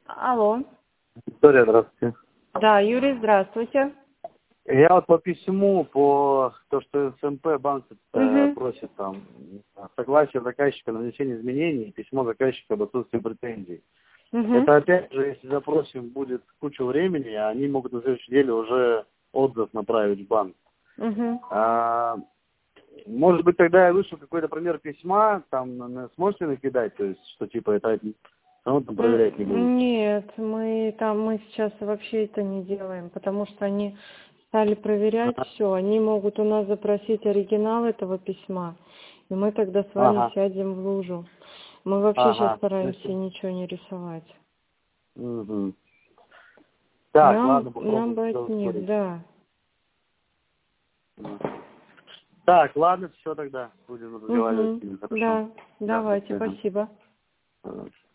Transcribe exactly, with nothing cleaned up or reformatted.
Алло. Виктория, здравствуйте. Да, Юрий, здравствуйте. Я вот по письму, по то, что СМП банк э, Угу. просит там согласие заказчика на внесение изменений, письмо заказчика об отсутствии претензий. Угу. Это опять же, если запросим будет кучу времени, они могут на следующей неделе уже отзыв направить в банк. Угу. А, может быть, тогда я вышлю какой-то пример письма, там на- на- сможете накидать, то есть, что типа это ну, там проверять не будут. Нет, мы там мы сейчас вообще это не делаем, потому что они стали проверять Ага. все. Они могут у нас запросить оригинал этого письма, и мы тогда с вами Ага. сядем в лужу. Мы вообще сейчас Ага. стараемся ничего не рисовать. Угу. Так, Нам ладно, нам попробуем бы все от них, ускорить. да. Так, ладно, все тогда. Будем разговаривать с Угу. ним. Хорошо. Да, Да, до давайте, свидания. спасибо. Ага.